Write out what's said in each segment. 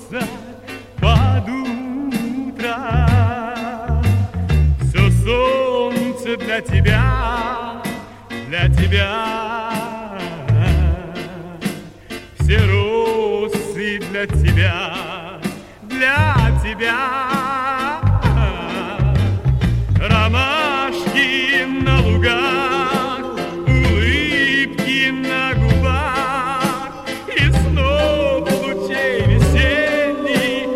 проснуться под утро. Все солнце для тебя, для тебя. Все росы для тебя, для тебя. Ромашки на лугах, улыбки на губах, и снова лучей весенний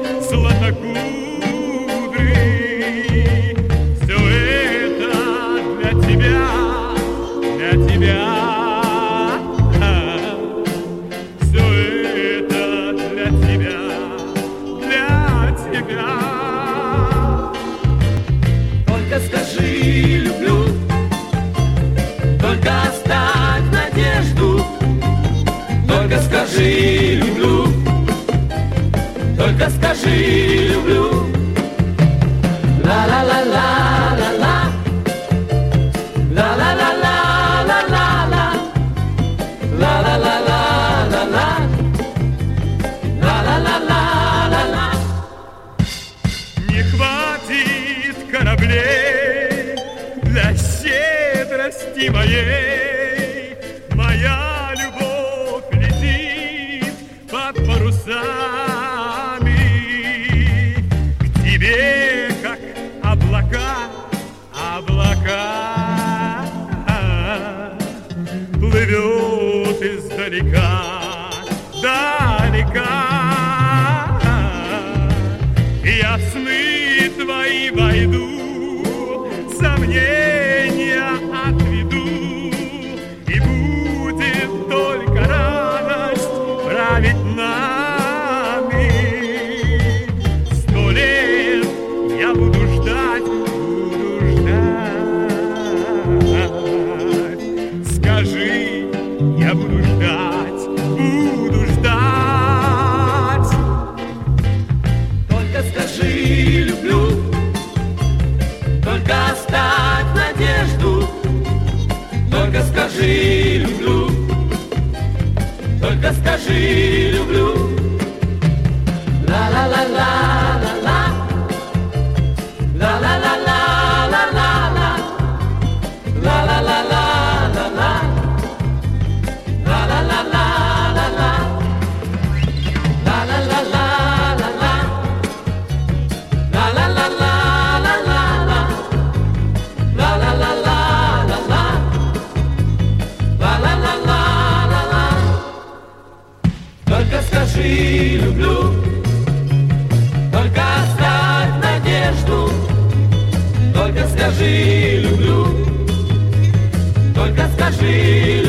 златокудрый. Все это для тебя, для тебя. Все это для тебя, для тебя. Только скажи люблю, только оставь надежду. Только скажи люблю, только скажи люблю. Ла-ла-ла-ла-ла-ла, ла-ла-ла-ла-ла-ла-ла, ла-ла-ла-ла-ла-ла, ла-ла-ла-ла-ла-ла. Не хватит кораблей для щедрости моей. Моя любовь летит под парусами к тебе, как облака, облака. Плывет издалека, далека. Я в сны твои войду, сомнения отведу, и будет только радость править нами. 100 лет я буду ждать, скажи, я буду ждать, буду ждать. Только скажи люблю, только оставь надежду. Только скажи люблю, только скажи люблю. Ла-ла-ла-ла-ла-ла, ла-ла-ла-ла-ла-ла-ла, ла-ла-ла-ла-ла-ла, ла-ла-ла-ла-ла-ла, ла-ла-ла-ла-ла-ла, ла-ла-ла-ла-ла-ла-ла, ла-ла-ла-ла-ла-ла, ла-ла-ла-ла-ла-ла. Только скажи люблю, только оставь надежду. Только скажи люблю, только скажи